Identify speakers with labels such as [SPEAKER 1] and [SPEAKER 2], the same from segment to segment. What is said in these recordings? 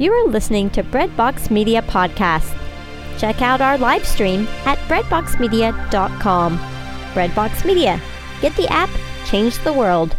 [SPEAKER 1] You are listening to Breadbox Media Podcast. Check out our live stream at breadboxmedia.com. Breadbox Media. Get the app, change the world.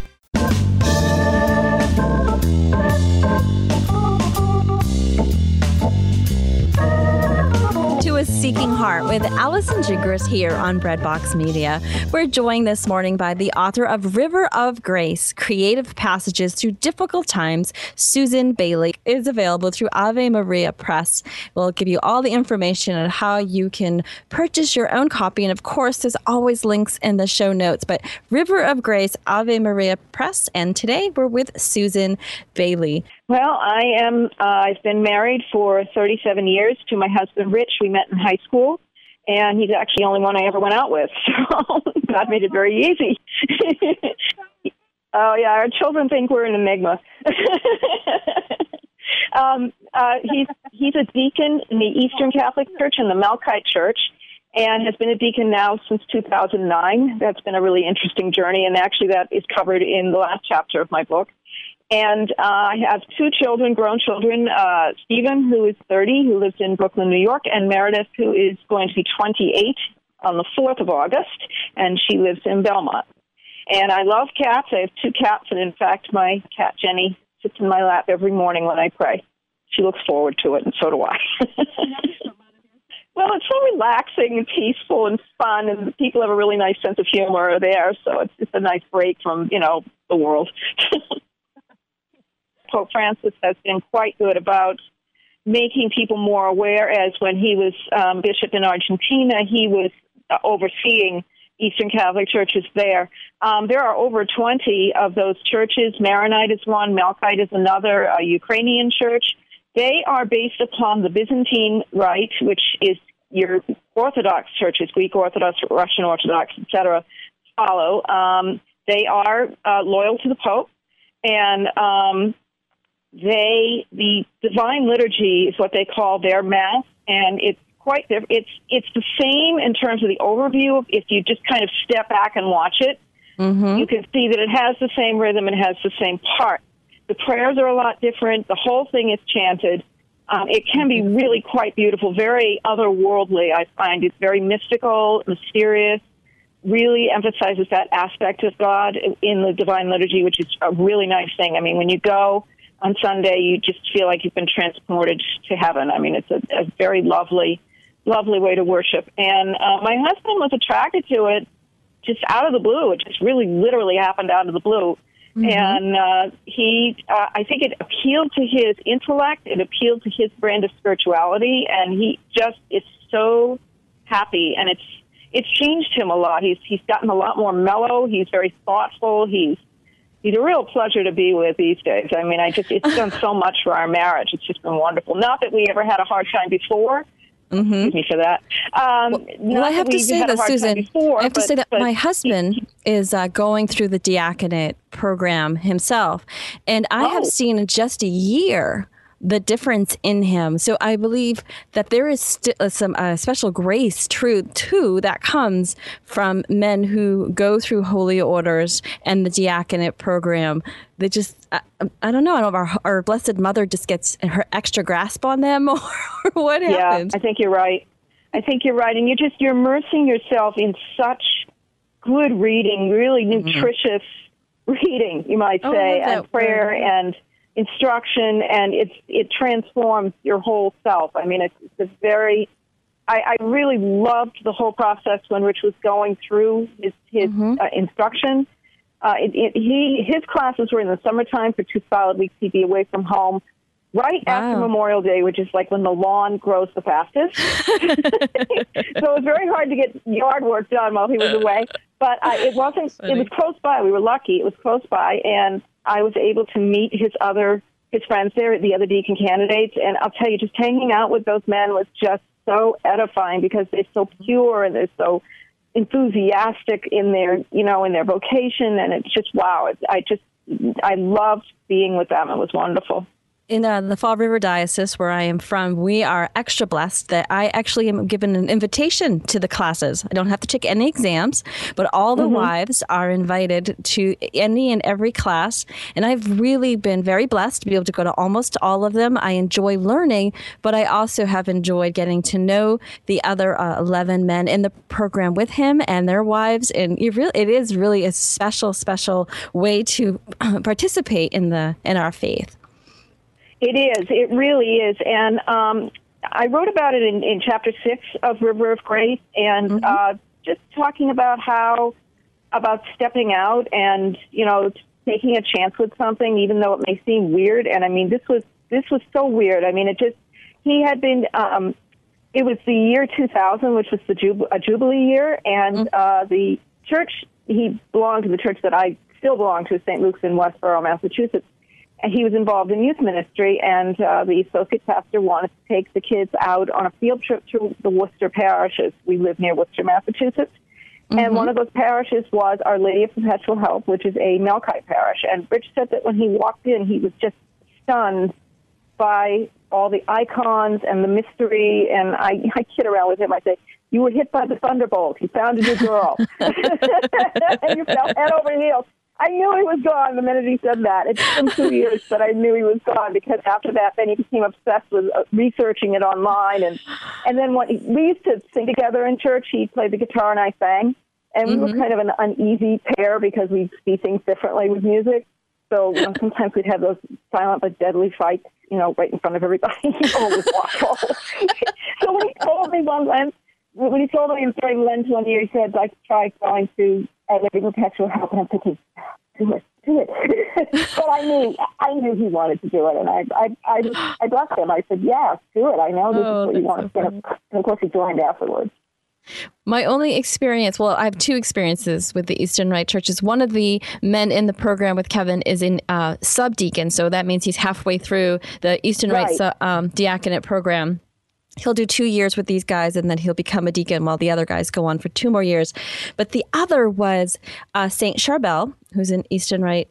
[SPEAKER 2] To a Seeking Heart with Allison Gingras here on Breadbox Media. We're joined this morning by the author of River of Grace, Creative Passages Through Difficult Times. Susan Bailey is available through Ave Maria Press. We'll give you all the information on how you can purchase your own copy. And of course, there's always links in the show notes. But River of Grace, Ave Maria Press. And today we're with Susan Bailey.
[SPEAKER 3] Well, I've been married for 37 years to my husband, Rich. We met in high school, and he's actually the only one I ever went out with, so God made it very easy. Oh, yeah, our children think we're an enigma. He's a deacon in the Eastern Catholic Church and the Melkite Church, and has been a deacon now since 2009. That's been a really interesting journey, and actually that is covered in the last chapter of my book. And I have two children, grown children, Stephen, who is 30, who lives in Brooklyn, New York, and Meredith, who is going to be 28 on the 4th of August, and she lives in Belmont. And I love cats. I have two cats, and in fact, my cat, Jenny, sits in my lap every morning when I pray. She looks forward to it, and so do I. Well, it's so relaxing and peaceful and fun, and the people have a really nice sense of humor there, so it's a nice break from, the world. Pope Francis has been quite good about making people more aware, as when he was bishop in Argentina, he was overseeing Eastern Catholic churches there. There are over 20 of those churches. Maronite is one, Melkite is another, a Ukrainian church. They are based upon the Byzantine Rite, which is your Orthodox churches, Greek Orthodox, Russian Orthodox, etc., follow. They are loyal to the Pope, and the Divine Liturgy is what they call their Mass, and it's quite different. It's the same in terms of the overview. If you just kind of step back and watch it, you can see that it has the same rhythm and has the same part. The prayers are a lot different. The whole thing is chanted. It can be really quite beautiful, very otherworldly, I find. It's very mystical, mysterious, really emphasizes that aspect of God in the Divine Liturgy, which is a really nice thing. I mean, when you go on Sunday, you just feel like you've been transported to heaven. I mean, it's a very lovely, lovely way to worship. And my husband was attracted to it just out of the blue. It just really literally happened out of the blue. And I think it appealed to his intellect. It appealed to his brand of spirituality. And he just is so happy. And it's changed him a lot. He's gotten a lot more mellow. He's very thoughtful. He's a real pleasure to be with these days. I mean, it's done so much for our marriage. It's just been wonderful. Not that we ever had a hard time before. Excuse me for that.
[SPEAKER 2] Well, I have to say that, Susan, my husband is going through the diaconate program himself, and I have seen in just a year the difference in him. So I believe that there is some special grace too that comes from men who go through holy orders and the diaconate program. They just, I don't know if our Blessed Mother just gets her extra grasp on them or what happens.
[SPEAKER 3] Yeah, I think you're right. And you're immersing yourself in such good reading, really nutritious reading, you might say, and prayer word. And instruction, and it transforms your whole self. I mean, it's very. I really loved the whole process when Rich was going through his instruction. His classes were in the summertime for 2 solid weeks. He'd be away from home right after Memorial Day, which is like when the lawn grows the fastest. So it was very hard to get yard work done while he was away. But it wasn't. It was close by. We were lucky. It was close by, and I was able to meet his friends there, the other deacon candidates, and I'll tell you, just hanging out with those men was just so edifying because they're so pure and they're so enthusiastic in their, in their vocation, and it's just wow. I loved being with them. It was wonderful.
[SPEAKER 2] In the Fall River Diocese, where I am from, we are extra blessed that I actually am given an invitation to the classes. I don't have to take any exams, but all the wives are invited to any and every class. And I've really been very blessed to be able to go to almost all of them. I enjoy learning, but I also have enjoyed getting to know the other 11 men in the program with him and their wives. And it is really a special way to participate in our faith.
[SPEAKER 3] It is. It really is. And I wrote about it in Chapter 6 of River of Grace, and just talking about about stepping out and, taking a chance with something, even though it may seem weird. And, I mean, this was so weird. I mean, he had been, it was the year 2000, which was a Jubilee year, and the church, he belonged to the church that I still belong to, St. Luke's in Westborough, Massachusetts. And he was involved in youth ministry, and the associate pastor wanted to take the kids out on a field trip to the Worcester parishes. We live near Worcester, Massachusetts. And one of those parishes was Our Lady of Perpetual Help, which is a Melkite parish. And Rich said that when he walked in, he was just stunned by all the icons and the mystery. And I kid around with him. I say, "You were hit by the thunderbolt. You found a new girl." And you fell head over heels. I knew he was gone the minute he said that. It took him 2 years, but I knew he was gone, because after that, then he became obsessed with researching it online. And then we used to sing together in church. He played the guitar and I sang. And we were kind of an uneasy pair because we see things differently with music. So sometimes we'd have those silent but deadly fights, right in front of everybody. It was awful. So when he told me during Lent one year, he said, "I tried going to Our Lady of Perpetual Help," and I'm thinking, do it. But I knew he wanted to do it, and I blessed him. I said, "Yeah, do it. I know this is what you want to do." And of course, he joined afterwards.
[SPEAKER 2] My only experience, well, I have two experiences with the Eastern Rite churches. One of the men in the program with Kevin is in subdeacon, so that means he's halfway through the Eastern Rite diaconate program. He'll do 2 years with these guys, and then he'll become a deacon while the other guys go on for 2 more years. But the other was Saint Charbel, who's an Eastern Rite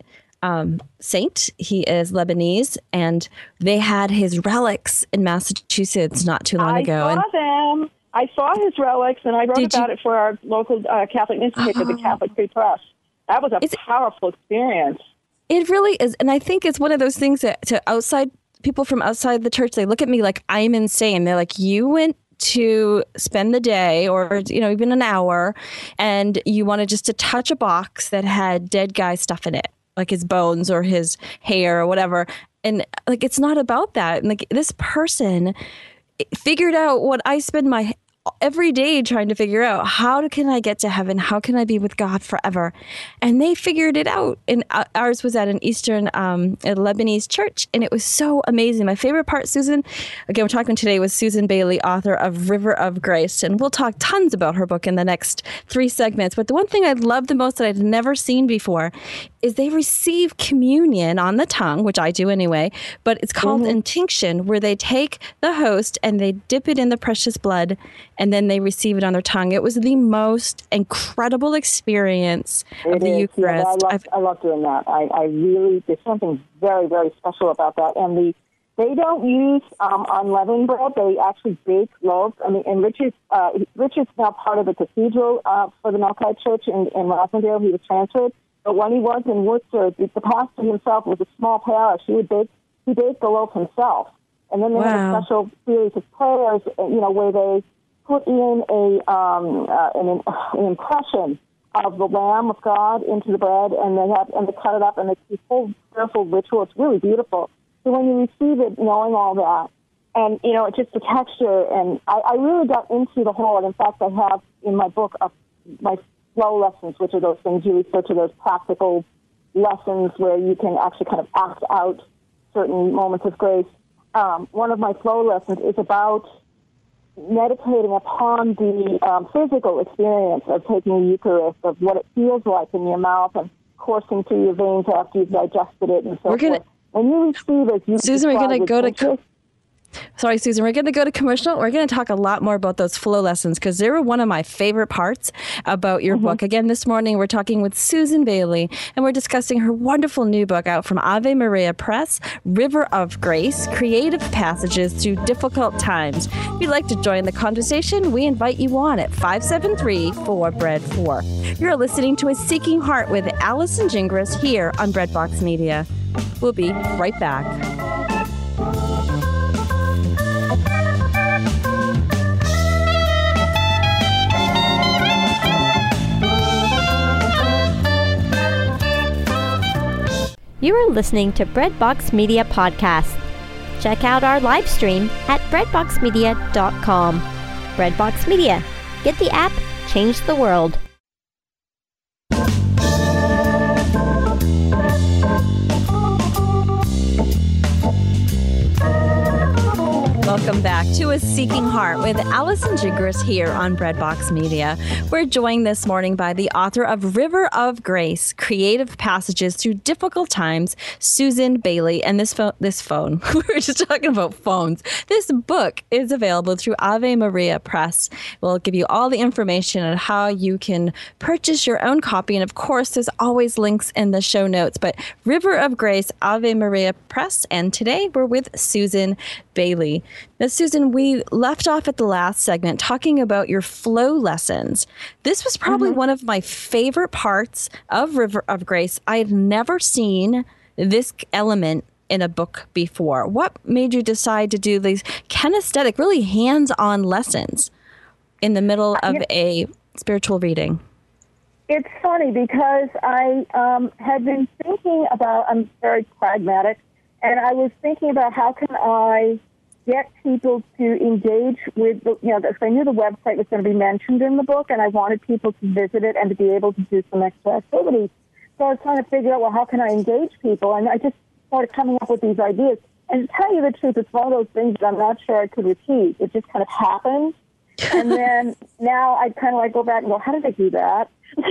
[SPEAKER 2] saint. He is Lebanese, and they had his relics in Massachusetts not too long ago.
[SPEAKER 3] I saw them. I saw his relics, and I wrote about it for our local Catholic newspaper, the Catholic Free Press. That was a powerful experience.
[SPEAKER 2] It really is, and I think it's one of those things that people from outside the church, they look at me like I'm insane. They're like, "You went to spend the day or even an hour, and you wanted just to touch a box that had dead guy stuff in it, like his bones or his hair or whatever." And like, it's not about that. And like, this person figured out what I spend my every day trying to figure out. How can I get to heaven? How can I be with God forever? And they figured it out. And ours was at an Eastern a Lebanese church, and it was so amazing. My favorite part, Susan, again, we're talking today with Susan Bailey, author of River of Grace, and we'll talk tons about her book in the next 3 segments. But the one thing I love the most that I'd never seen before is they receive communion on the tongue, which I do anyway, but it's called intinction, where they take the host and they dip it in the precious blood, and then they receive it on their tongue. It was the most incredible experience of the Eucharist.
[SPEAKER 3] Yeah, I love doing that. I really, there's something very, very special about that. And they don't use unleavened bread. They actually bake loaves. I mean, and Richard's now part of the cathedral for the Melkite Church in Rosendale. He was transferred. But when he was in Worcester, the pastor himself was a small parish. He baked the loaf himself. And then they had a special series of prayers, where they put in an impression of the Lamb of God into the bread, and they cut it up, and it's this whole prayerful ritual. It's really beautiful. So when you receive it, knowing all that, and it's just the texture, and I really got into the whole. And in fact, I have in my book my flow lessons, which are those things you refer to, those practical lessons where you can actually kind of act out certain moments of grace. One of my flow lessons is about meditating upon the physical experience of taking the Eucharist, of what it feels like in your mouth and coursing through your veins after you've digested it and so forth. When you receive it,
[SPEAKER 2] Susan, we're going to go to Sorry, Susan, we're going to go to commercial. We're going to talk a lot more about those flow lessons because they were one of my favorite parts about your book. Again, this morning, we're talking with Susan Bailey, and we're discussing her wonderful new book out from Ave Maria Press, River of Grace, Creative Passages Through Difficult Times. If you'd like to join the conversation, we invite you on at 573-4BREAD4. You're listening to A Seeking Heart with Allison Gingras here on Breadbox Media. We'll be right back.
[SPEAKER 1] You are listening to Breadbox Media Podcast. Check out our live stream at breadboxmedia.com. Breadbox Media. Get the app, change the world.
[SPEAKER 2] Welcome back to A Seeking Heart with Allison Gingras here on Breadbox Media. We're joined this morning by the author of River of Grace, Creative Passages Through Difficult Times, Susan Bailey. And this phone, we were just talking about phones. This book is available through Ave Maria Press. We'll give you all the information on how you can purchase your own copy. And of course, there's always links in the show notes. But River of Grace, Ave Maria Press. And today we're with Susan Bailey. Now, Susan, we left off at the last segment talking about your flow lessons. This was probably one of my favorite parts of River of Grace. I had never seen this element in a book before. What made you decide to do these kinesthetic, really hands-on lessons in the middle of a spiritual reading?
[SPEAKER 3] It's funny because I had been thinking about, I'm very pragmatic, and I was thinking about how can I get people to engage with, because I knew the website was going to be mentioned in the book, and I wanted people to visit it and to be able to do some extra activities. So I was trying to figure out, well, how can I engage people? And I just started coming up with these ideas. And to tell you the truth, it's one of those things that I'm not sure I could repeat. It just kind of happened. And then now I kind of go back and go, how did I do that?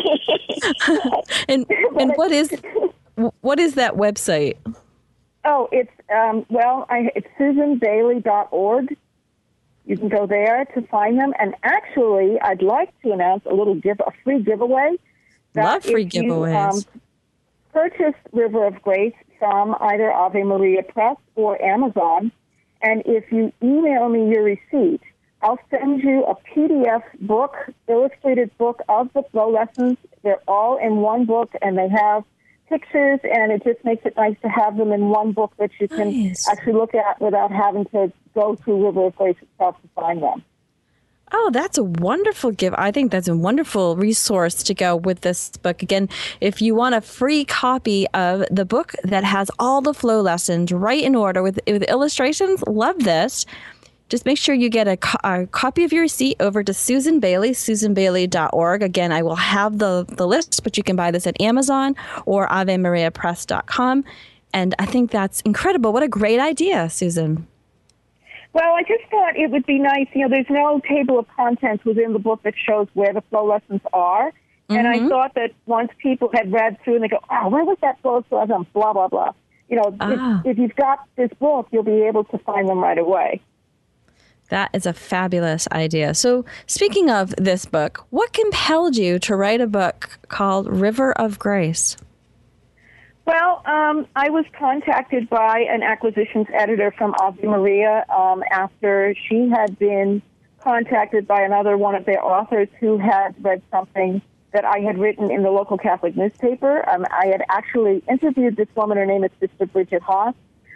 [SPEAKER 2] and what is that website?
[SPEAKER 3] Oh, it's it's SusanBailey.org. You can go there to find them. And actually, I'd like to announce a free giveaway.
[SPEAKER 2] Love free giveaways.
[SPEAKER 3] Purchase River of Grace from either Ave Maria Press or Amazon, and if you email me your receipt, I'll send you a PDF book, illustrated book of the flow lessons. They're all in one book, and they have pictures, and it just makes it nice to have them in one book that you can actually look at without having to go through River of Grace itself to find them.
[SPEAKER 2] Oh, that's a wonderful gift. I think that's a wonderful resource to go with this book. Again, if you want a free copy of the book that has all the flow lessons right in order with illustrations, love this. Just make sure you get a copy of your receipt over to Susan Bailey, SusanBailey.org. Again, I will have the list, but you can buy this at Amazon or AveMariaPress.com. And I think that's incredible. What a great idea, Susan.
[SPEAKER 3] Well, I just thought it would be nice. There's no table of contents within the book that shows where the flow lessons are. And I thought that once people had read through and they go, oh, where was that flow lesson? Blah, blah, blah. If you've got this book, you'll be able to find them right away.
[SPEAKER 2] That is a fabulous idea. So speaking of this book, what compelled you to write a book called River of Grace?
[SPEAKER 3] Well, I was contacted by an acquisitions editor from Ave Maria after she had been contacted by another one of their authors who had read something that I had written in the local Catholic newspaper. I had actually interviewed this woman. Her name is Sister Bridget Haas.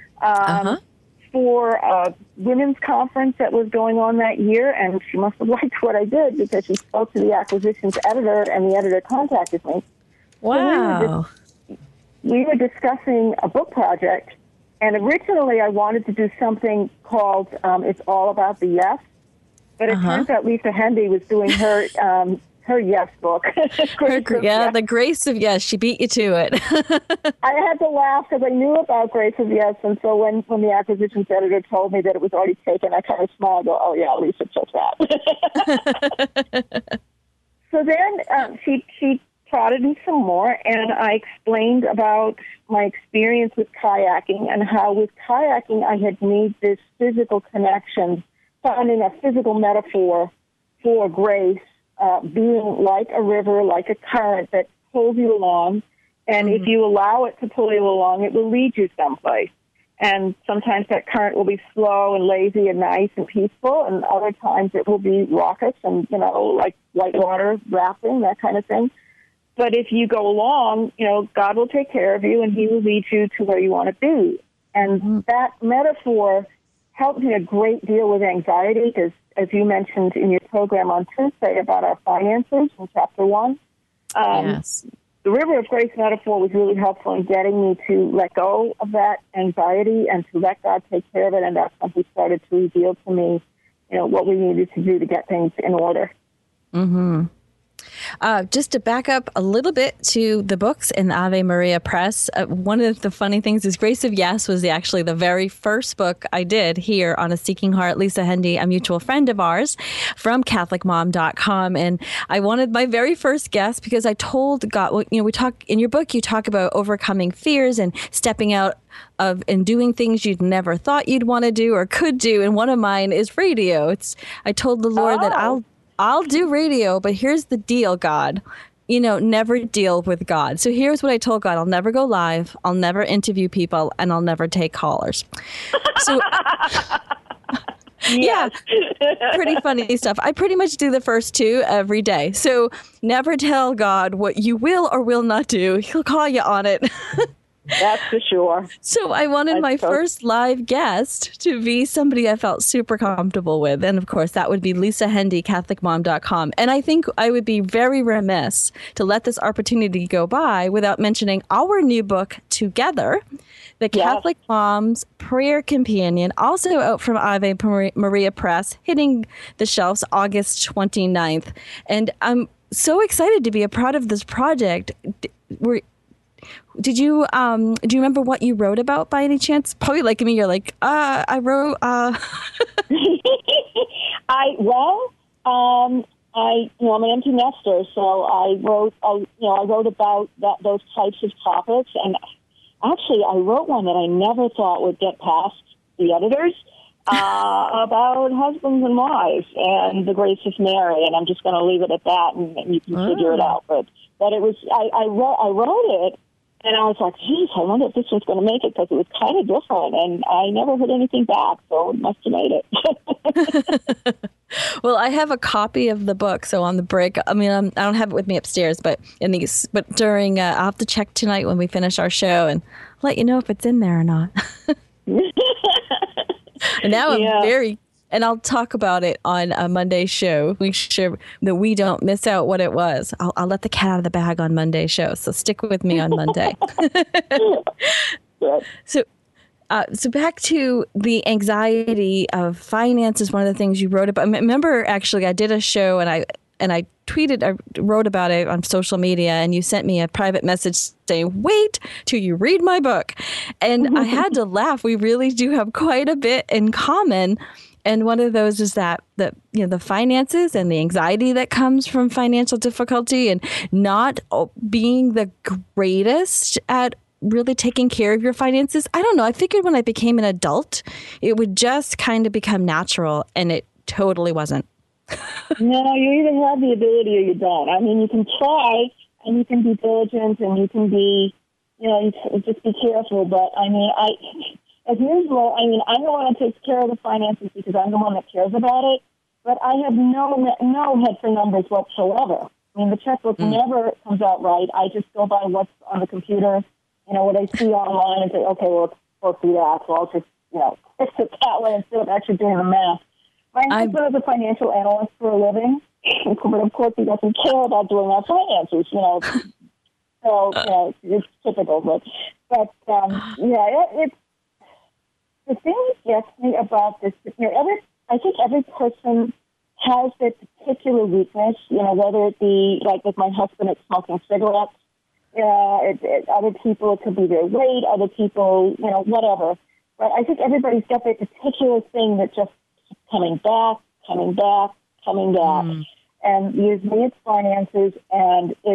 [SPEAKER 3] For a women's conference that was going on that year, and she must have liked what I did because she spoke to the acquisitions editor, and the editor contacted me.
[SPEAKER 2] Wow.
[SPEAKER 3] So we were discussing a book project, and originally I wanted to do something called It's All About the Yes, but it turns out Lisa Hendy was doing her yes book.
[SPEAKER 2] The Grace of Yes. She beat you to it.
[SPEAKER 3] I had to laugh because I knew about Grace of Yes, and so when the acquisitions editor told me that it was already taken, I kind of smiled. Oh yeah, Lisa took that. So then she prodded me some more, and I explained about my experience with kayaking and how with kayaking I had made this physical connection, finding a physical metaphor for grace, being like a river, like a current that pulls you along, and if you allow it to pull you along, it will lead you someplace. And sometimes that current will be slow and lazy and nice and peaceful, and other times it will be raucous and, like whitewater rafting, that kind of thing. But if you go along, God will take care of you, and he will lead you to where you want to be. And that metaphor helped me a great deal with anxiety, because as you mentioned in your program on Tuesday about our finances in Chapter 1,
[SPEAKER 2] yes.
[SPEAKER 3] The River of Grace metaphor was really helpful in getting me to let go of that anxiety and to let God take care of it. And that's when he started to reveal to me, what we needed to do to get things in order.
[SPEAKER 2] Mm-hmm. Just to back up a little bit to the books in the Ave Maria Press, one of the funny things is Grace of Yes was actually the very first book I did here on A Seeking Heart. Lisa Hendy, a mutual friend of ours from CatholicMom.com. And I wanted my very first guest because I told God, we talk in your book, you talk about overcoming fears and stepping out of and doing things you'd never thought you'd want to do or could do. And one of mine is radio. I told the Lord that I'll do radio, but here's the deal, God. Never deal with God. So here's what I told God. I'll never go live. I'll never interview people, and I'll never take callers. So, yeah, pretty funny stuff. I pretty much do the first two every day. So never tell God what you will or will not do. He'll call you on it.
[SPEAKER 3] That's for sure.
[SPEAKER 2] So I wanted my first live guest to be somebody I felt super comfortable with. And of course, that would be Lisa Hendy, CatholicMom.com. And I think I would be very remiss to let this opportunity go by without mentioning our new book together, The Catholic Mom's Prayer Companion, also out from Ave Maria Press, hitting the shelves August 29th. And I'm so excited to be a part of this project. Do you remember what you wrote about by any chance? Probably like me, you're like, I wrote, I'm an empty nester, so I wrote about those types of topics, and actually I wrote one that I never thought would get past the editors, about husbands and wives and the grace of Mary, and I'm just going to leave it at that, and you can figure it out. But it was, I wrote it, and I was like, geez, I wonder if this one's going to make it, because it was kind of different, and I never heard anything back, so it must have made it. Well, I have a copy of the book, so on the break, I don't have it with me upstairs, but during, I'll have to check tonight when we finish our show and let you know if it's in there or not. And now and I'll talk about it on a Monday show. Make sure that we don't miss out what it was. I'll let the cat out of the bag on Monday's show. So stick with me on Monday. So back to the anxiety of finance is one of the things you wrote about. I remember, actually, I did a show and I wrote about it on social media, and you sent me a private message saying, wait till you read my book. And I had to laugh. We really do have quite a bit in common. And one of those is that the finances and the anxiety that comes from financial difficulty and not being the greatest at really taking care of your finances. I don't know. I figured when I became an adult, it would just kind of become natural, and it totally wasn't.
[SPEAKER 3] No, you either have the ability or you don't. You can try, and you can be diligent, and you can be, just be careful. But as usual, I'm the one that takes care of the finances because I'm the one that cares about it. But I have no head for numbers whatsoever. The checkbook never comes out right. I just go by what's on the computer, what I see online, and say, okay, well, it's supposed to be that, so I'll just, fix it that way instead of actually doing the math. My husband is a financial analyst for a living, but of course he doesn't care about doing our finances, So, it's typical. But it's the thing that gets me about this. I think every person has their particular weakness. Whether it be like with my husband, it's smoking cigarettes. Other people, it could be their weight. Other people, whatever. But I think everybody's got their particular thing that just keeps coming back. And with me, it's finances, and it's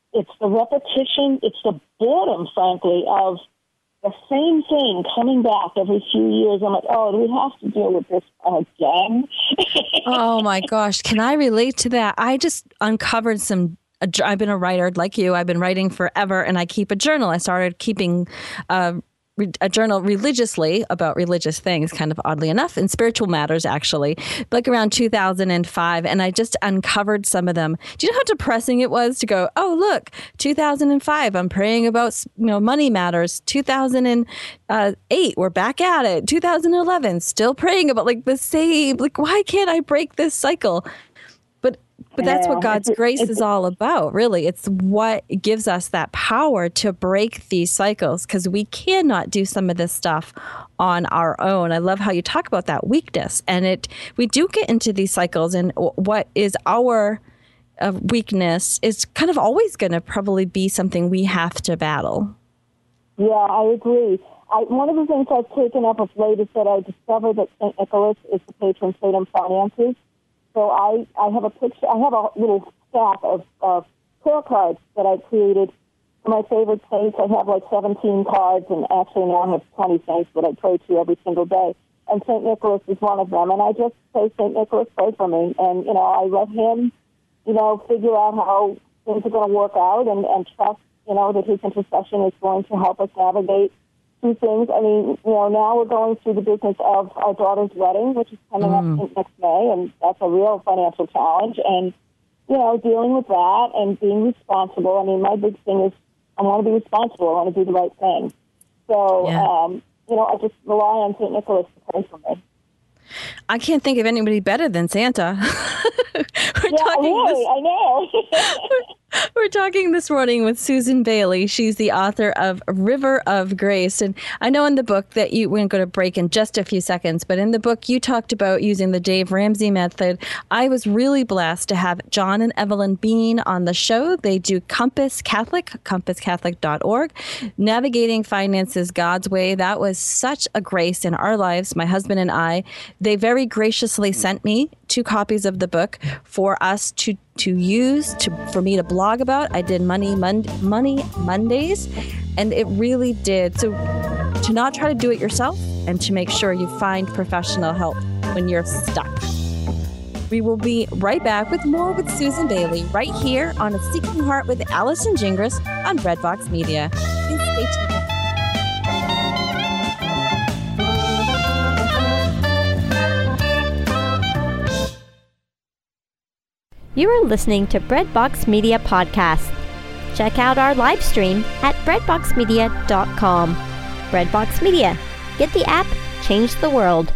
[SPEAKER 3] it's the repetition, it's the boredom, frankly, of the same thing coming back every few years. I'm like, oh, do we have to deal with this again?
[SPEAKER 2] Oh, my gosh. Can I relate to that? I just uncovered I've been a writer like you. I've been writing forever, and I keep a journal. I started keeping a journal religiously about religious things, kind of oddly enough, and spiritual matters, actually, like around 2005. And I just uncovered some of them. Do you know how depressing it was to go, oh, look, 2005, I'm praying about, money matters. 2008, we're back at it. 2011, still praying about the same, why can't I break this cycle? But that's what God's grace is all about, really. It's what gives us that power to break these cycles, because we cannot do some of this stuff on our own. I love how you talk about that weakness. And we do get into these cycles, and what is our weakness is kind of always going to probably be something we have to battle. Yeah, I agree. One of the things I've taken up of late is that I discovered that St. Nicholas is the patron saint of finances. So I have a picture. I have a little stack of prayer cards that I created for my favorite saints. I have 17 cards, and actually now I have 20 saints that I pray to every single day. And St. Nicholas is one of them. And I just say, St. Nicholas, pray for me. And, I let him, figure out how things are going to work out and trust, that his intercession is going to help us navigate through things. I mean, now we're going through the business of our daughter's wedding, which is coming up next May, and that's a real financial challenge. And, dealing with that and being responsible. I mean, my big thing is I want to be responsible. I want to do the right thing. So, I just rely on St. Nicholas to pray for me. I can't think of anybody better than Santa. I know. We're talking this morning with Susan Bailey. She's the author of River of Grace. And I know in the book that we're going to break in just a few seconds, but in the book you talked about using the Dave Ramsey method. I was really blessed to have John and Evelyn Bean on the show. They do Compass Catholic, compasscatholic.org, Navigating Finances God's Way. That was such a grace in our lives, my husband and I. They very graciously sent me 2 copies of the book for us to use, for me to blog about. I did Money Mondays, and it really did. So to not try to do it yourself, and to make sure you find professional help when you're stuck. We will be right back with more with Susan Bailey right here on A Seeking Heart with Allison Gingras on Breadbox Media. Please stay tuned.
[SPEAKER 1] You are listening to Breadbox Media Podcast. Check out our live stream at breadboxmedia.com. Breadbox Media. Get the app, change the world.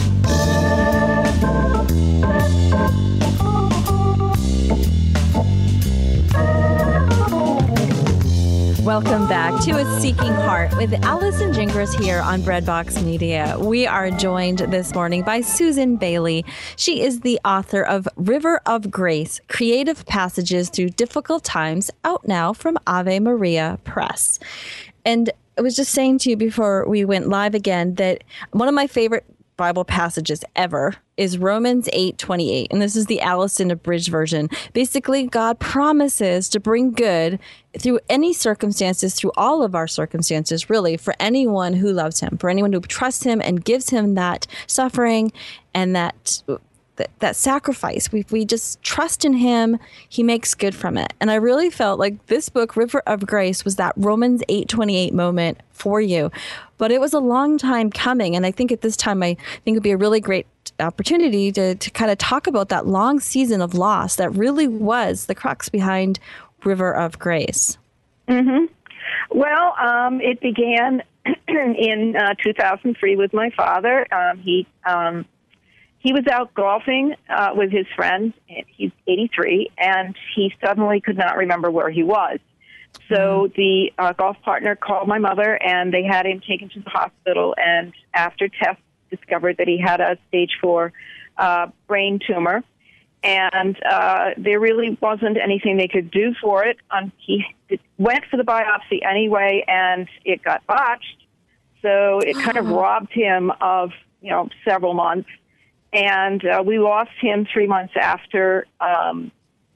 [SPEAKER 2] Welcome back to A Seeking Heart with Allison Gingras here on Breadbox Media. We are joined this morning by Susan Bailey. She is the author of River of Grace, Creative Passages Through Difficult Times, out now from Ave Maria Press. And I was just saying to you before we went live again that one of my favorite Bible passages ever is Romans 8:28. And this is the Allison abridged version. Basically, God promises to bring good through any circumstances, through all of our circumstances, really, for anyone who loves him, for anyone who trusts him and gives him that suffering and that sacrifice. We just trust in him. He makes good from it. And I really felt like this book, River of Grace, was that Romans 8:28 moment for you. But it was a long time coming. And I think at this time, I think it would be a really great opportunity to kind of talk about that long season of loss that really was the crux behind River of Grace.
[SPEAKER 3] Mm-hmm. Well, it began in 2003 with my father. He was out golfing with his friends. He's 83, and he suddenly could not remember where he was. So the golf partner called my mother, and they had him taken to the hospital, and after tests discovered that he had a stage 4 brain tumor, and there really wasn't anything they could do for it. He went for the biopsy anyway, and it got botched, so it kind of robbed him of several months. And we lost him 3 months after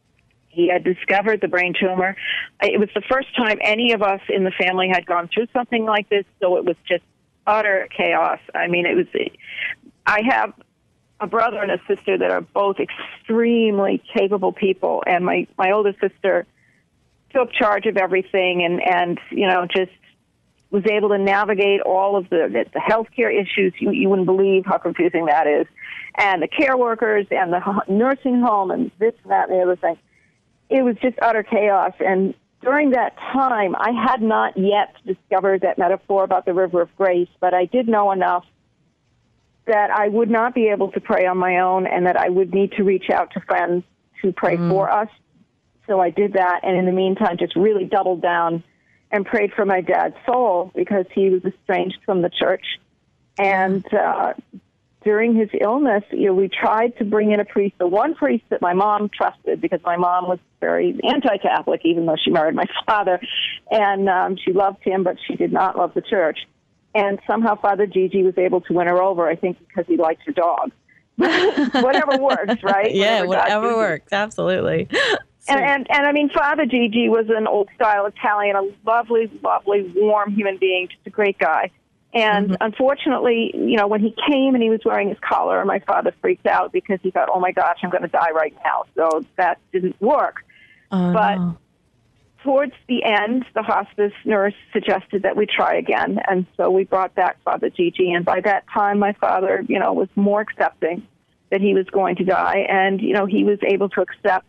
[SPEAKER 3] He had discovered the brain tumor. It was the first time any of us in the family had gone through something like this, so it was just utter chaos. I mean, I have a brother and a sister that are both extremely capable people, and my older sister took charge of everything and just was able to navigate all of the healthcare issues. You wouldn't believe how confusing that is. And the care workers and the nursing home and this and that and the other thing. It was just utter chaos. And during that time, I had not yet discovered that metaphor about the river of grace, but I did know enough that I would not be able to pray on my own and that I would need to reach out to friends to pray for us. So I did that, and in the meantime, just really doubled down and prayed for my dad's soul because he was estranged from the church. And during his illness, we tried to bring in a priest, the one priest that my mom trusted, because my mom was very anti-Catholic, even though she married my father. And she loved him, but she did not love the church. And somehow Father Gigi was able to win her over, I think because he liked her dog. Whatever works, right?
[SPEAKER 2] Yeah, whatever works, absolutely.
[SPEAKER 3] And I mean, Father Gigi was an old-style Italian, a lovely, lovely, warm human being, just a great guy. And unfortunately, when he came and he was wearing his collar, my father freaked out because he thought, oh, my gosh, I'm going to die right now. So that didn't work. But towards the end, the hospice nurse suggested that we try again. And so we brought back Father Gigi. And by that time, my father, was more accepting that he was going to die. And, he was able to accept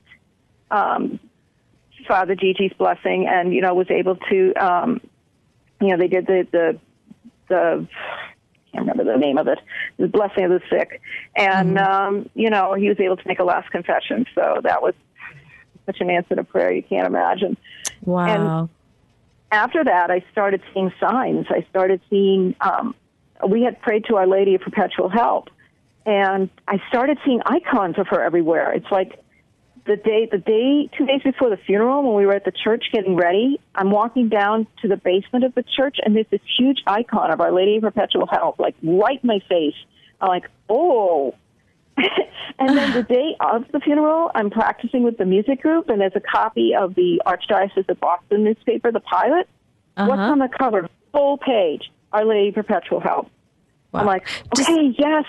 [SPEAKER 3] Father Gigi's blessing and, was able to, they did the I can't remember the name of it, the blessing of the sick. And, he was able to make a last confession. So that was such an answer to prayer you can't imagine.
[SPEAKER 2] Wow.
[SPEAKER 3] And after that, I started seeing signs. I started seeing, we had prayed to Our Lady of Perpetual Help, and I started seeing icons of her everywhere. It's like the day, 2 days before the funeral, when we were at the church getting ready, I'm walking down to the basement of the church, and there's this huge icon of Our Lady of Perpetual Help, like right in my face. I'm like, oh. And then the day of the funeral, I'm practicing with the music group, and there's a copy of the Archdiocese of Boston newspaper, The Pilot. What's on the cover? Full page, Our Lady of Perpetual Help. Wow. I'm like, okay, yes,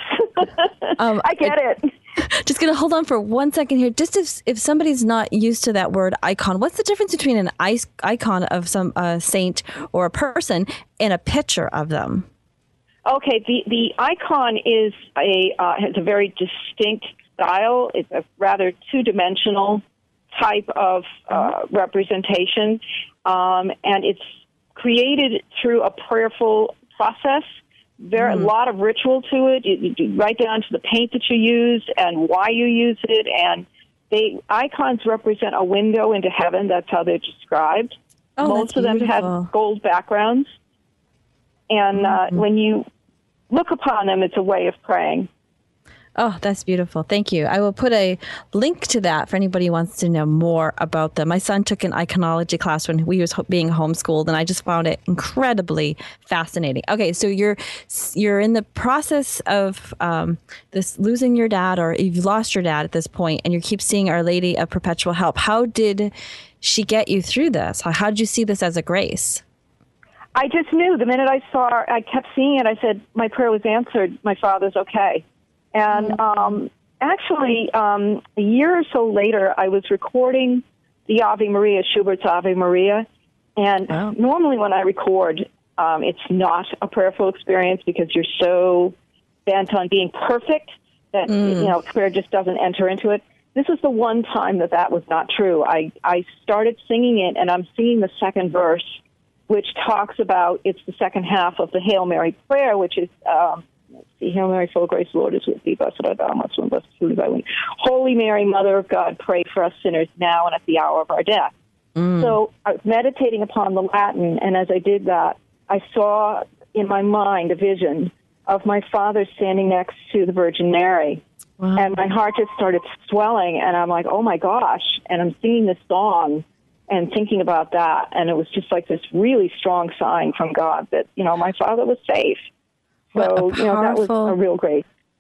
[SPEAKER 3] I get it.
[SPEAKER 2] Just going to hold on for 1 second here. Just if somebody's not used to that word icon, what's the difference between an icon of some saint or a person and a picture of them?
[SPEAKER 3] Okay, the icon is has a very distinct style. It's a rather two-dimensional type of representation, and it's created through a prayerful process. There are a lot of ritual to it, right down to the paint that you use and why you use it. And icons represent a window into heaven. That's how they're described.
[SPEAKER 2] Oh,
[SPEAKER 3] most of them have gold backgrounds. And when you look upon them, it's a way of praying.
[SPEAKER 2] Oh, that's beautiful. Thank you. I will put a link to that for anybody who wants to know more about them. My son took an iconology class when we was being homeschooled, and I just found it incredibly fascinating. Okay, so you're in the process of this losing your dad, or you've lost your dad at this point, and you keep seeing Our Lady of Perpetual Help. How did she get you through this? How did you see this as a grace?
[SPEAKER 3] I just knew the minute I kept seeing it, I said, my prayer was answered. My father's okay. And actually, a year or so later, I was recording the Ave Maria, Schubert's Ave Maria. And normally when I record, it's not a prayerful experience because you're so bent on being perfect that, prayer just doesn't enter into it. This is the one time that was not true. I started singing it, and I'm singing the second verse, which talks about, it's the second half of the Hail Mary prayer, which is, let's see, Hail Mary, full of grace, the Lord is with thee, blessed art thou amongst women, blessed is the fruit of thy womb. Holy Mary, Mother of God, pray for us sinners now and at the hour of our death. So I was meditating upon the Latin, and as I did that, I saw in my mind a vision of my father standing next to the Virgin Mary. Wow. And my heart just started swelling, and I'm like, oh my gosh, and I'm singing this song and thinking about that, and it was just like this really strong sign from God that, my father was safe. So, that was a real grace.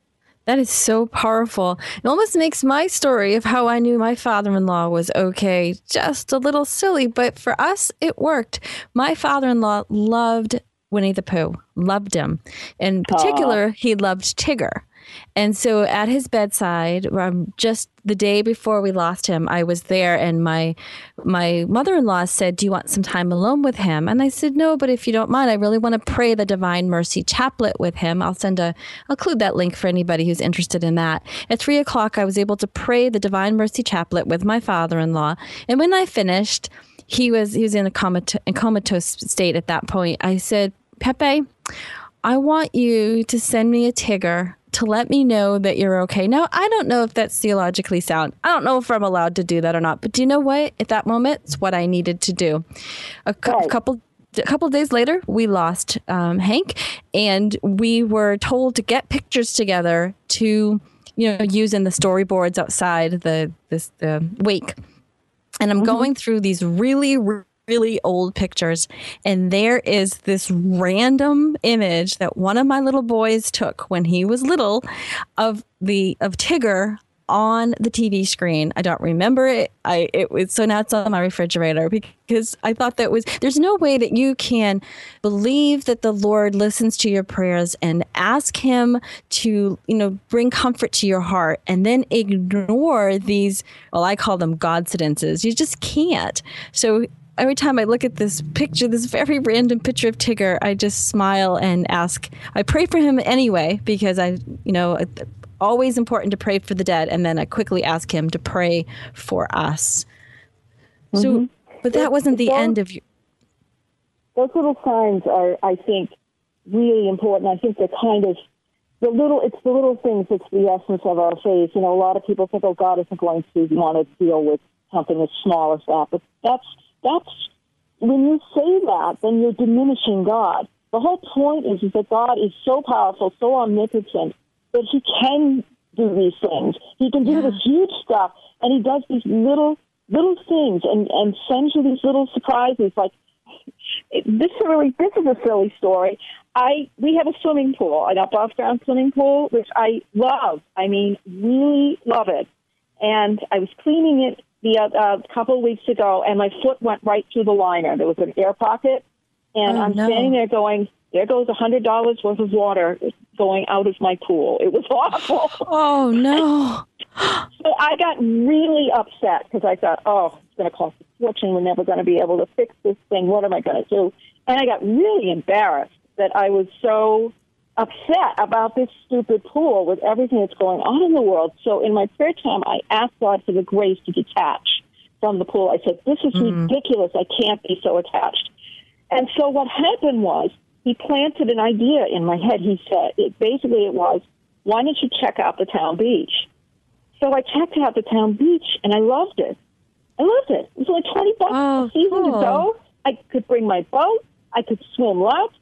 [SPEAKER 2] That is so powerful. It almost makes my story of how I knew my father-in-law was okay just a little silly, but for us, it worked. My father-in-law loved Winnie the Pooh, loved him. In particular, he loved Tigger. And so at his bedside, just the day before we lost him, I was there, and my mother-in-law said, "Do you want some time alone with him?" And I said, "No, but if you don't mind, I really want to pray the Divine Mercy Chaplet with him." I'll include that link for anybody who's interested in that. At 3:00, I was able to pray the Divine Mercy Chaplet with my father-in-law. And when I finished, he was in a comatose state at that point. I said, "Pepe, I want you to send me a Tigger to let me know that you're okay." Now, I don't know if that's theologically sound. I don't know if I'm allowed to do that or not. But do you know what? At that moment, it's what I needed to do. A couple days later, we lost Hank, and we were told to get pictures together to, use in the storyboards outside the wake. And I'm going through these really old pictures, and there is this random image that one of my little boys took when he was little of Tigger on the TV screen. I don't remember it. So now it's on my refrigerator, because I thought there's no way that you can believe that the Lord listens to your prayers and ask him to, bring comfort to your heart, and then ignore these, well, I call them Godcidences. You just can't. So every time I look at this picture, this very random picture of Tigger, I just smile and ask. I pray for him anyway, because always important to pray for the dead. And then I quickly ask him to pray for us. So, but that wasn't the end of you.
[SPEAKER 3] Those little signs are, I think, really important. I think they're kind of it's the little things that's the essence of our faith. A lot of people think, oh, God isn't going to want to deal with something as small as that. But that's when you say that, then you're diminishing God. The whole point is that God is so powerful, so omnipotent, that he can do these things. He can do this huge stuff, and he does these little things and sends you these little surprises. Like, this is a silly story. We have a swimming pool, an above-ground swimming pool, which I love. I mean, really love it. And I was cleaning it a couple of weeks ago, and my foot went right through the liner. There was an air pocket, and I'm standing there going, there goes $100 worth of water going out of my pool. It was awful.
[SPEAKER 2] Oh, no.
[SPEAKER 3] So I got really upset, because I thought, it's going to cost a fortune. We're never going to be able to fix this thing. What am I going to do? And I got really embarrassed that I was so upset about this stupid pool with everything that's going on in the world. So in my prayer time, I asked God for the grace to detach from the pool. I said, this is ridiculous. I can't be so attached. And so what happened was, he planted an idea in my head. He said, it was, why don't you check out the town beach? So I checked out the town beach, and I loved it. It was only $20 a season to go. I could bring my boat. I could swim left.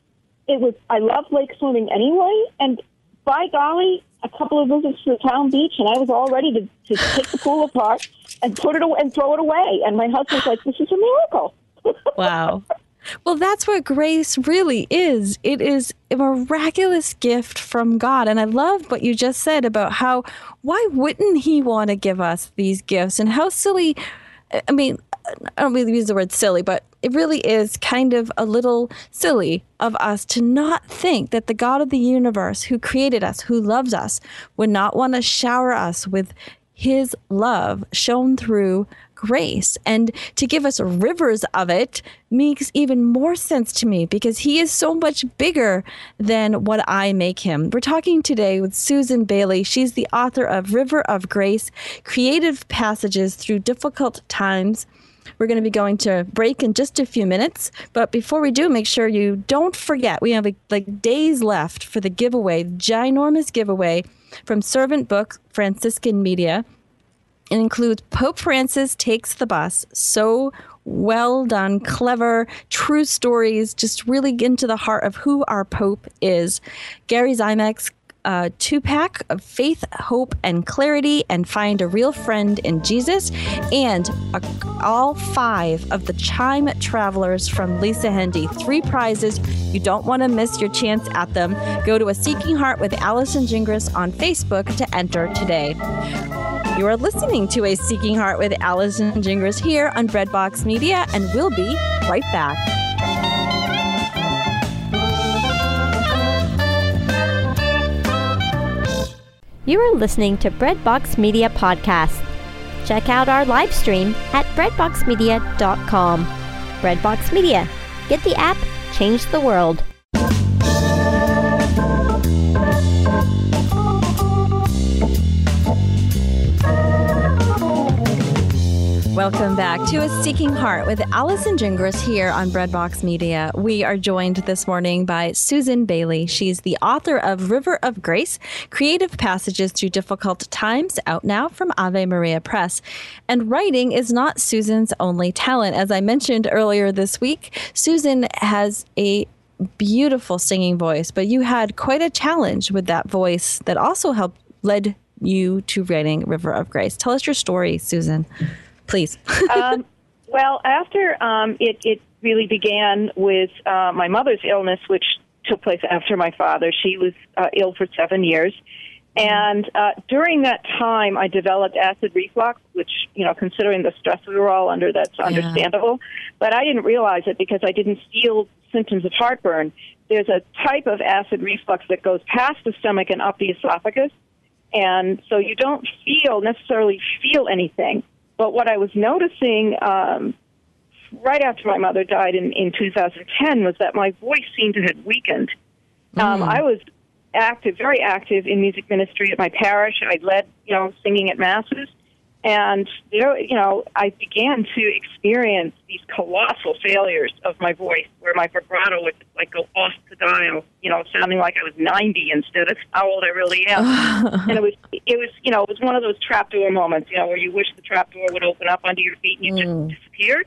[SPEAKER 3] I love lake swimming anyway, and by golly, a couple of visits to the town beach, and I was all ready to take the pool apart and put it away and throw it away. And my husband's like, "This is a miracle."
[SPEAKER 2] Wow. Well, that's what grace really is. It is a miraculous gift from God. And I love what you just said about why wouldn't he want to give us these gifts, and how silly. I mean, I don't really use the word silly, but it really is kind of a little silly of us to not think that the God of the universe, who created us, who loves us, would not want to shower us with his love shown through grace. And to give us rivers of it makes even more sense to me, because he is so much bigger than what I make him. We're talking today with Susan Bailey. She's the author of River of Grace, Creative Passages Through Difficult Times. We're going to be going to break in just a few minutes. But before we do, make sure you don't forget, we have days left for the giveaway, ginormous giveaway from Servant Book Franciscan Media. It includes Pope Francis Takes the Bus. So well done, clever, true stories, just really get into the heart of who our Pope is. Gary Zymak's a 2-pack of faith, hope, and clarity, and find a real friend in Jesus, and all 5 of the Chime Travelers from Lisa Hendey. 3 prizes. You don't want to miss your chance at them. Go to A Seeking Heart with Allison Gingras on Facebook to enter today. You are listening to A Seeking Heart with Allison Gingras here on Breadbox Media, and we'll be right back.
[SPEAKER 1] You are listening to Breadbox Media Podcast. Check out our live stream at breadboxmedia.com. Breadbox Media. Get the app, change the world.
[SPEAKER 2] Welcome back to A Seeking Heart with Allison Gingras here on Breadbox Media. We are joined this morning by Susan Bailey. She's the author of River of Grace, Creative Passages Through Difficult Times, out now from Ave Maria Press. And writing is not Susan's only talent. As I mentioned earlier this week, Susan has a beautiful singing voice, but you had quite a challenge with that voice that also led you to writing River of Grace. Tell us your story, Susan. Please.
[SPEAKER 3] Well, after it really began with my mother's illness, which took place after my father. She was ill for 7 years. And during that time, I developed acid reflux, which, considering the stress we were all under, that's understandable. But I didn't realize it because I didn't feel symptoms of heartburn. There's a type of acid reflux that goes past the stomach and up the esophagus. And so you don't necessarily feel anything. But what I was noticing right after my mother died in 2010 was that my voice seemed to have weakened. I was very active in music ministry at my parish. I led, singing at masses. And, I began to experience these colossal failures of my voice where my vibrato would go off the dial, sounding like I was 90 instead of how old I really am. And it was one of those trapdoor moments, where you wish the trapdoor would open up under your feet and you just disappeared.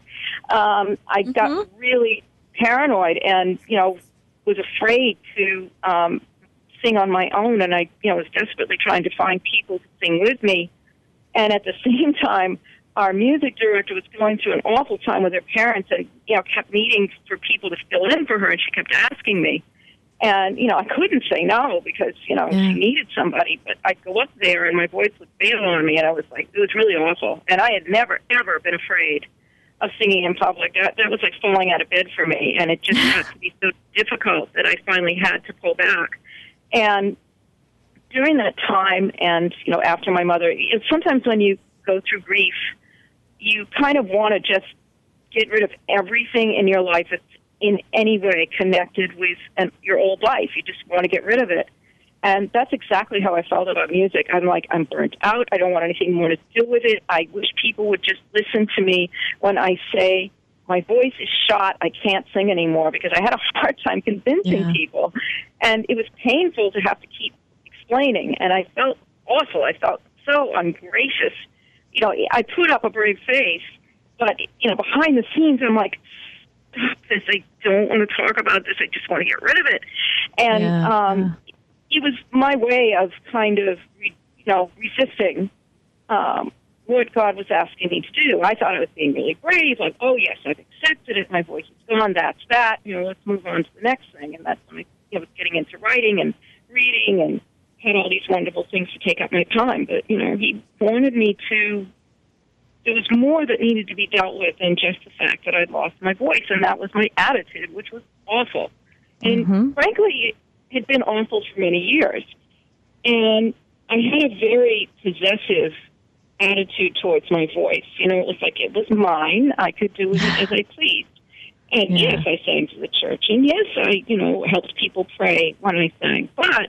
[SPEAKER 3] I got really paranoid and, was afraid to sing on my own. And I, was desperately trying to find people to sing with me. And at the same time, our music director was going through an awful time with her parents and, kept needing for people to fill in for her, and she kept asking me. And, I couldn't say no because, she needed somebody. But I'd go up there and my voice would fail on me, and it was really awful. And I had never, ever been afraid of singing in public. That was like falling out of bed for me, and it just got to be so difficult that I finally had to pull back. And during that time and, after my mother, sometimes when you go through grief, you kind of want to just get rid of everything in your life that's in any way connected with your old life. You just want to get rid of it. And that's exactly how I felt about music. I'm like, I'm burnt out. I don't want anything more to do with it. I wish people would just listen to me when I say my voice is shot. I can't sing anymore, because I had a hard time convincing people. And it was painful to have to keep explaining, and I felt awful. I felt so ungracious. I put up a brave face, but, behind the scenes, I'm like, stop this. I don't want to talk about this. I just want to get rid of it. And it was my way of kind of, resisting what God was asking me to do. I thought I was being really brave, like, oh, yes, I've accepted it. My voice is gone. That's that. Let's move on to the next thing. And that's when I was getting into writing and reading and had all these wonderful things to take up my time. But, he wanted me to, there was more that needed to be dealt with than just the fact that I'd lost my voice, and that was my attitude, which was awful. And frankly, it had been awful for many years. And I had a very possessive attitude towards my voice. It was like it was mine. I could do with it as I pleased. And yes, I sang to the church. And yes, I, helped people pray when I sang. But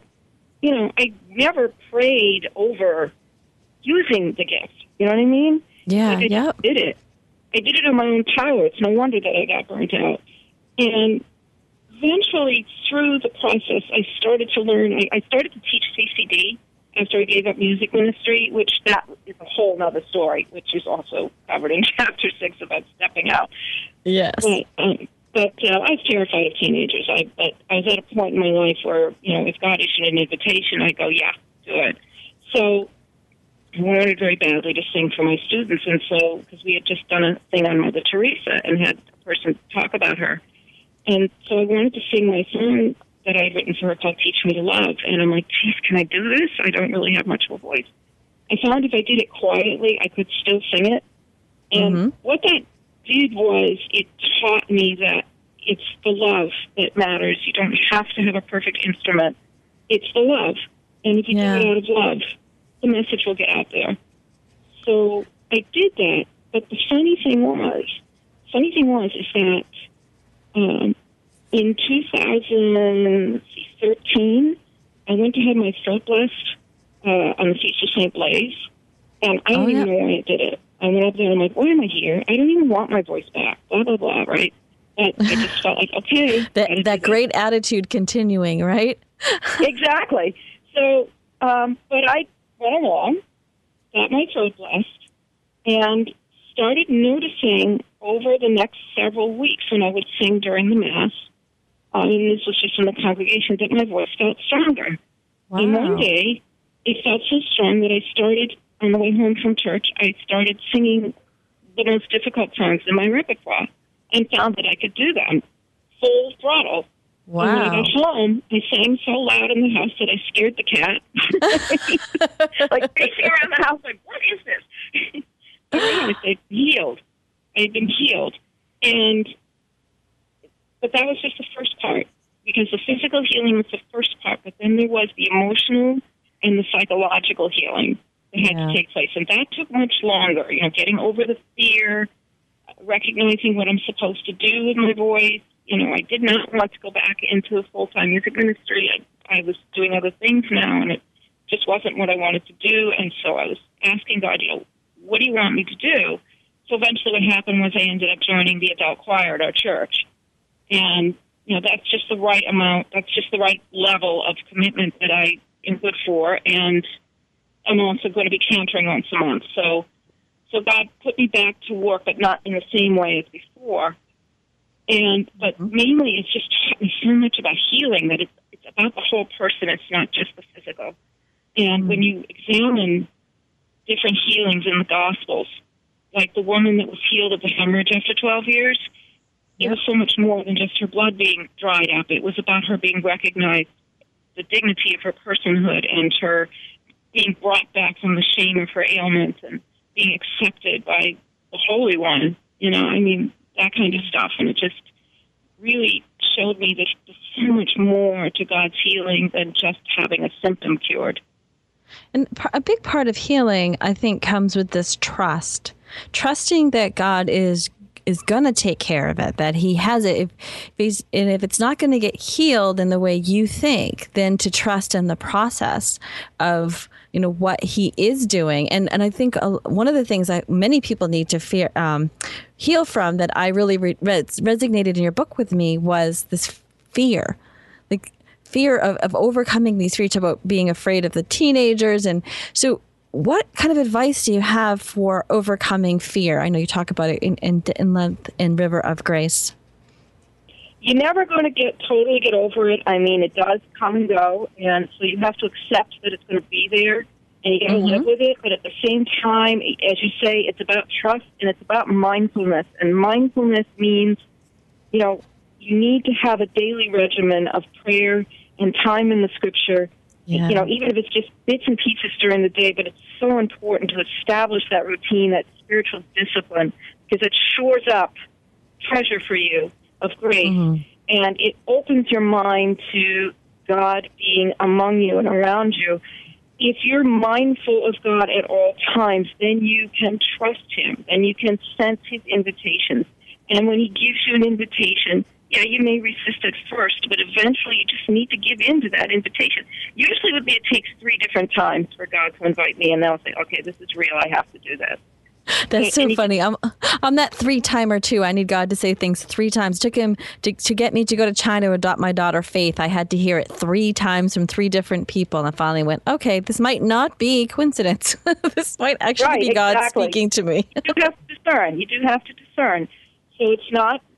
[SPEAKER 3] I never prayed over using the gift. You know what I mean?
[SPEAKER 2] Yeah,
[SPEAKER 3] I just did it. I did it on my own power. It's no wonder that I got burnt out. And eventually, through the process, I started to learn. I started to teach CCD after I gave up music ministry, which that is a whole other story, which is also covered in Chapter 6 about stepping out.
[SPEAKER 2] Yes.
[SPEAKER 3] But,
[SPEAKER 4] But I was terrified of teenagers. But I was at a point in my life where, if God issued an invitation, I'd go, yeah, do it. So I wanted very badly to sing for my students. And so, because we had just done a thing on Mother Teresa and had a person talk about her. And so I wanted to sing my song that I had written for her called Teach Me to Love. And I'm like, geez, can I do this? I don't really have much of a voice. I found if I did it quietly, I could still sing it. And what that did was it taught me that it's the love that matters. You don't have to have a perfect instrument. It's the love. And if you do it out of love, the message will get out there. So I did that. But the funny thing was is that in 2013, I went to have my throat blessed on the Feast of St. Blaise. And I don't even know why I did it. I went up there and I'm like, why am I here? I don't even want my voice back, blah, blah, blah, right? But I just felt like, okay.
[SPEAKER 2] that great attitude continuing, right?
[SPEAKER 3] Exactly. So, but I went along, got my throat blessed, and started noticing over the next several weeks when I would sing during the Mass, and this was just in the congregation, that my voice felt stronger.
[SPEAKER 2] Wow.
[SPEAKER 3] And one day, it felt so strong that I started, on the way home from church, I started singing the most difficult songs in my repertoire and found that I could do them full throttle.
[SPEAKER 2] Wow.
[SPEAKER 3] And when I got home, I sang so loud in the house that I scared the cat. Like pacing around the house, like, what is this? I realized I'd healed. I had been healed. But that was just the first part, because the physical healing was the first part, but then there was the emotional and the psychological healing that had to take place. And that took much longer, getting over the fear, recognizing what I'm supposed to do with my voice. I did not want to go back into a full-time music ministry. I was doing other things now, and it just wasn't what I wanted to do. And so I was asking God, what do you want me to do? So eventually what happened was I ended up joining the adult choir at our church. And, that's just the right amount, that's just the right level of commitment that I am good for. And I'm also going to be cantering once a month. So God put me back to work, but not in the same way as before. But mainly it's just taught me so much about healing, that it's about the whole person. It's not just the physical. And when you examine different healings in the Gospels, like the woman that was healed of the hemorrhage after 12 years, it was so much more than just her blood being dried up. It was about her being recognized, the dignity of her personhood, and her being brought back from the shame of her ailments and being accepted by the Holy One, that kind of stuff. And it just really showed me there's so much more to God's healing than just having a symptom cured.
[SPEAKER 2] And a big part of healing, I think, comes with this trusting that God is going to take care of it, that he has it. If it's not going to get healed in the way you think, then to trust in the process of, what he is doing. And I think one of the things that many people need to heal from, that I really resonated in your book with me, was this fear, like fear of overcoming these fears, about being afraid of the teenagers. And so what kind of advice do you have for overcoming fear? I know you talk about it in length in River of Grace.
[SPEAKER 3] You're never going to totally get over it. I mean, it does come and go, and so you have to accept that it's going to be there, and you got to live with it. But at the same time, as you say, it's about trust and it's about mindfulness. And mindfulness means, you need to have a daily regimen of prayer and time in the Scripture. Yeah. Even if it's just bits and pieces during the day, but it's so important to establish that routine, that spiritual discipline, because it shores up treasure for you of grace, and it opens your mind to God being among you and around you. If you're mindful of God at all times, then you can trust him, and you can sense his invitations. And when he gives you an invitation, you may resist it first, but eventually you just need to give in to that invitation. Usually with me, it takes 3 different times for God to invite me, and then I'll say, okay, this is real, I have to do this.
[SPEAKER 2] That's so funny. I'm that 3-timer too. I need God to say things 3 times. It took him to get me to go to China to adopt my daughter Faith. I had to hear it 3 times from 3 different people, and I finally went, okay, this might not be coincidence. This might actually be God speaking to me.
[SPEAKER 3] You do have to discern. So it's not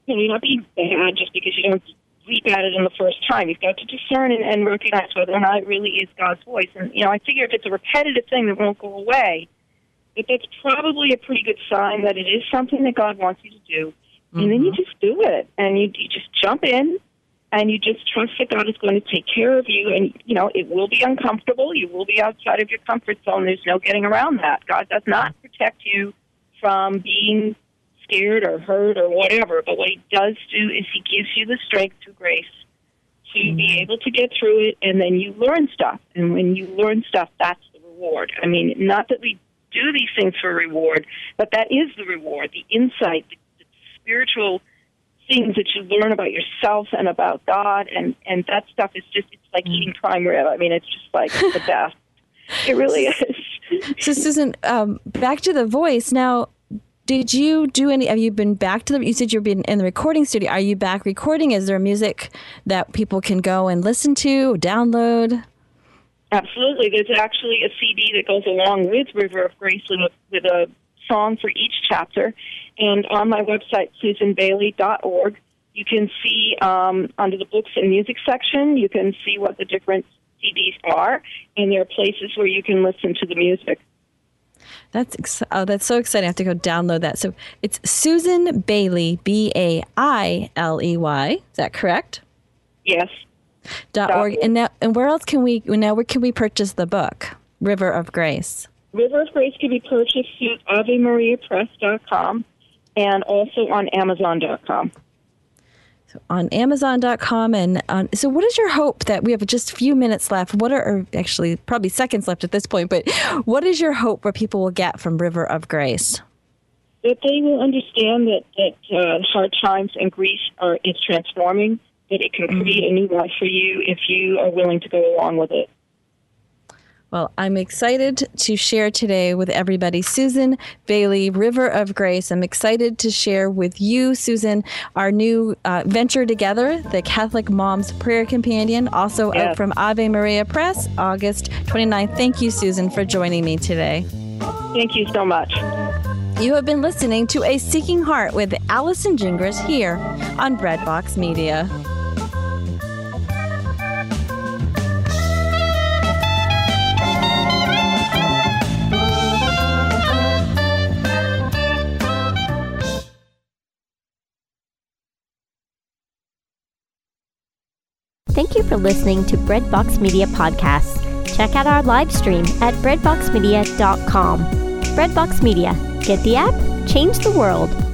[SPEAKER 4] you're not being bad just because you don't leap at it in the first time. You've got to discern and recognize whether or not it really is God's voice. And, I figure if it's a repetitive thing that won't go away, that's probably a pretty good sign that it is something that God wants you to do. Mm-hmm. And then you just do it. And you just jump in, and you just trust that God is going to take care of you. And, it will be uncomfortable. You will be outside of your comfort zone. There's no getting around that. God does not protect you from being scared or hurt or whatever. But what he does do is he gives you the strength through grace to be able to get through it, and then you learn stuff. And when you learn stuff, that's the reward. I mean, not that we do these things for reward, but that is the reward, the insight, the spiritual things that you learn about yourself and about God, and that stuff is just, it's like eating prime rib. I mean, it's just like the best. It really is.
[SPEAKER 2] So, Susan, back to the voice. Now, did you do have you been back to you said you've been in the recording studio. Are you back recording? Is there music that people can go and listen to, download?
[SPEAKER 4] Absolutely. There's actually a CD that goes along with River of Grace with a song for each chapter. And on my website, susanbailey.org, you can see under the books and music section, you can see what the different CDs are, and there are places where you can listen to the music.
[SPEAKER 2] That's so exciting. I have to go download that. So it's Susan Bailey, Bailey. Is that correct?
[SPEAKER 4] Yes.
[SPEAKER 2] .org. And where else can we purchase the book, River of Grace?
[SPEAKER 4] River of Grace can be purchased at AveMariaPress.com and also on Amazon.com.
[SPEAKER 2] So on Amazon.com. And so what is your hope that we have just a few minutes left? Or actually probably seconds left at this point, but what is your hope where people will get from River of Grace?
[SPEAKER 4] That they will understand that hard times and grief is transforming, that it can create a new life for you if you are willing to go along with it.
[SPEAKER 2] Well, I'm excited to share today with everybody Susan Bailey, River of Grace. I'm excited to share with you, Susan, our new venture together, the Catholic Mom's Prayer Companion, also out from Ave Maria Press, August 29th. Thank you, Susan, for joining me today.
[SPEAKER 4] Thank you so much.
[SPEAKER 2] You have been listening to A Seeking Heart with Allison Gingras here on Breadbox Media.
[SPEAKER 1] Thank you for listening to Breadbox Media Podcasts. Check out our live stream at breadboxmedia.com. Breadbox Media. Get the app, change the world.